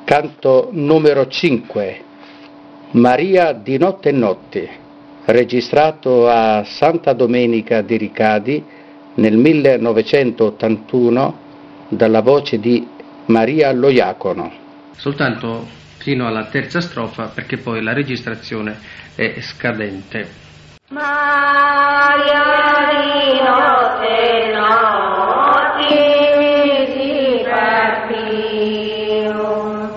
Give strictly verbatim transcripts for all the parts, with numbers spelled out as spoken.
Canto numero cinque, Maria di notte e notte, registrato a Santa Domenica di Ricadi nel millenovecentottantuno dalla voce di Maria Loiacono. Soltanto fino alla terza strofa, perché poi la registrazione è scadente. Maria di notte notte si partio,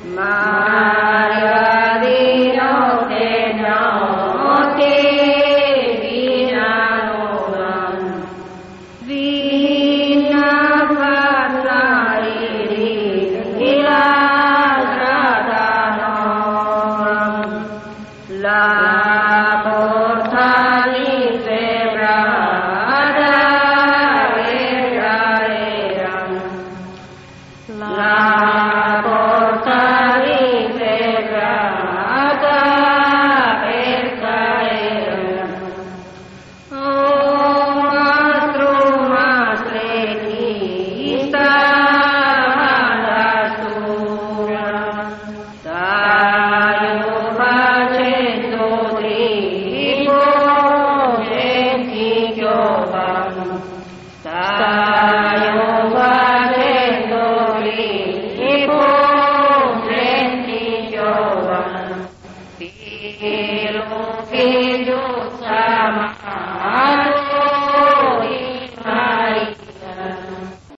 Maria di notte notte vinarono, vina passare di la strada no, la porta di Febrada era era, la porta di Febrada era, oh mastro mastrettista da stura, stai facendo tribo genti giovani, stai facendo tribo genti giovani.